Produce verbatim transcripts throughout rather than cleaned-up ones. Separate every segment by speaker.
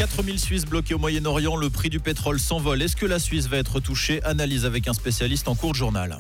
Speaker 1: quatre mille Suisses bloqués au Moyen-Orient, le prix du pétrole s'envole. Est-ce que la Suisse va être touchée ? Analyse avec un spécialiste en cours de journal.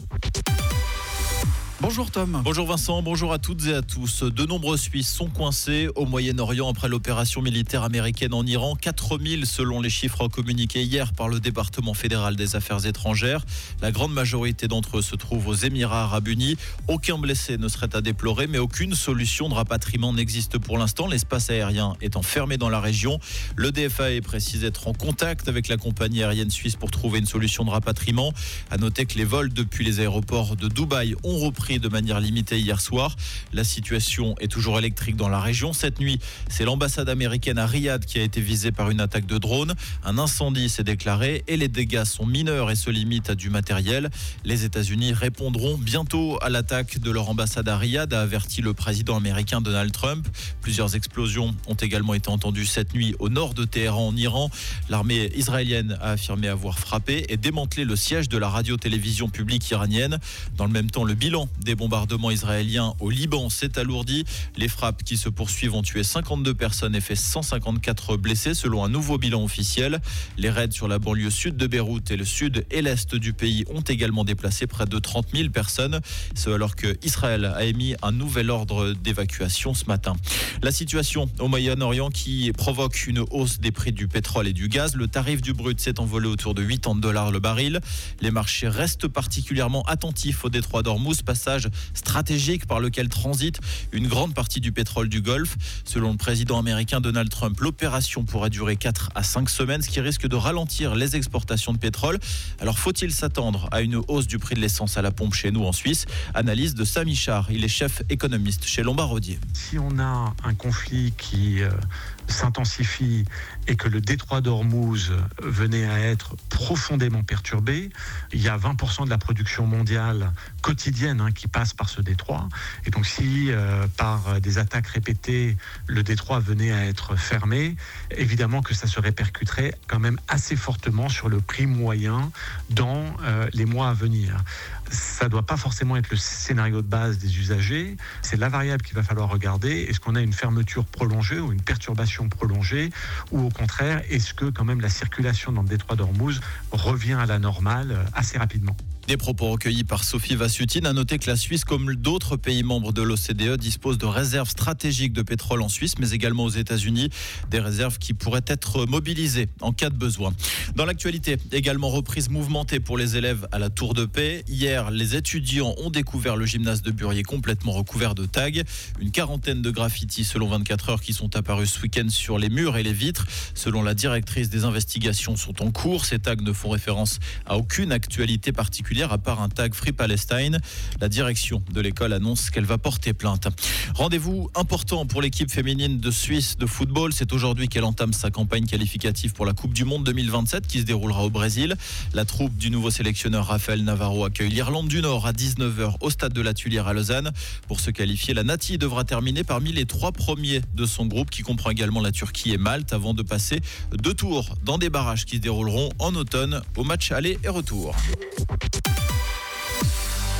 Speaker 2: Bonjour Tom.
Speaker 1: Bonjour Vincent, bonjour à toutes et à tous. De nombreux Suisses sont coincés au Moyen-Orient après l'opération militaire américaine en Iran. quatre mille selon les chiffres communiqués hier par le département fédéral des affaires étrangères. La grande majorité d'entre eux se trouvent aux Émirats arabes unis. Aucun blessé ne serait à déplorer, mais aucune solution de rapatriement n'existe pour l'instant. L'espace aérien étant fermé dans la région. Le D F A E précise être en contact avec la compagnie aérienne suisse pour trouver une solution de rapatriement. À noter que les vols depuis les aéroports de Dubaï ont repris de manière limitée hier soir. La situation est toujours électrique dans la région. Cette nuit, c'est l'ambassade américaine à Riyad qui a été visée par une attaque de drone. Un incendie s'est déclaré et les dégâts sont mineurs et se limitent à du matériel. Les États-Unis répondront bientôt à l'attaque de leur ambassade à Riyad, a averti le président américain Donald Trump. Plusieurs explosions ont également été entendues cette nuit au nord de Téhéran en Iran. L'armée israélienne a affirmé avoir frappé et démantelé le siège de la radio-télévision publique iranienne. Dans le même temps, le bilan des bombardements israéliens au Liban s'est alourdi. Les frappes qui se poursuivent ont tué cinquante-deux personnes et fait cent cinquante-quatre blessés selon un nouveau bilan officiel. Les raids sur la banlieue sud de Beyrouth et le sud et l'est du pays ont également déplacé près de trente mille personnes. Ce alors que Israël a émis un nouvel ordre d'évacuation ce matin. La situation au Moyen-Orient qui provoque une hausse des prix du pétrole et du gaz. Le tarif du brut s'est envolé autour de quatre-vingts dollars le baril. Les marchés restent particulièrement attentifs au détroit d'Ormuz, passage stratégique par lequel transite une grande partie du pétrole du Golfe. Selon le président américain Donald Trump, l'opération pourrait durer quatre à cinq semaines, ce qui risque de ralentir les exportations de pétrole. Alors faut-il s'attendre à une hausse du prix de l'essence à la pompe chez nous en Suisse ? Analyse de Sami Char, il est chef économiste chez Lombard Odier.
Speaker 3: Si on a un conflit qui euh, s'intensifie et que le détroit d'Ormuz venait à être profondément perturbé, il y a vingt pour cent de la production mondiale quotidienne hein, qui passe par ce détroit. Et donc si euh, par des attaques répétées, le détroit venait à être fermé, évidemment que ça se répercuterait quand même assez fortement sur le prix moyen dans euh, les mois à venir. Ça ne doit pas forcément être le scénario de base des usagers. C'est la variable qu'il va falloir regarder. Est-ce qu'on a une fermeture prolongée ou une perturbation prolongée ? Ou au contraire, est-ce que quand même la circulation dans le détroit d'Ormuz revient à la normale assez rapidement ?
Speaker 1: Des propos recueillis par Sophie Vassutine. À noter que la Suisse, comme d'autres pays membres de l'O C D E, dispose de réserves stratégiques de pétrole en Suisse, mais également aux États-Unis. Des réserves qui pourraient être mobilisées en cas de besoin. Dans l'actualité, également reprise mouvementée pour les élèves à la Tour de Paix. Hier, les étudiants ont découvert le gymnase de Burier complètement recouvert de tags. Une quarantaine de graffitis selon vingt-quatre heures qui sont apparus ce week-end sur les murs et les vitres. Selon la directrice, des investigations sont en cours. Ces tags ne font référence à aucune actualité particulière à part un tag Free Palestine. La direction de l'école annonce qu'elle va porter plainte. Rendez-vous important pour l'équipe féminine de Suisse de football. C'est aujourd'hui qu'elle entame sa campagne qualificative pour la Coupe du Monde deux mille vingt-sept qui se déroulera au Brésil. La troupe du nouveau sélectionneur Raphaël Navarro accueille l'Irlande du Nord à dix-neuf heures au stade de la Tuilière à Lausanne. Pour se qualifier, la Nati devra terminer parmi les trois premiers de son groupe qui comprend également la Turquie et Malte avant de passer deux tours dans des barrages qui se dérouleront en automne au match aller et retour.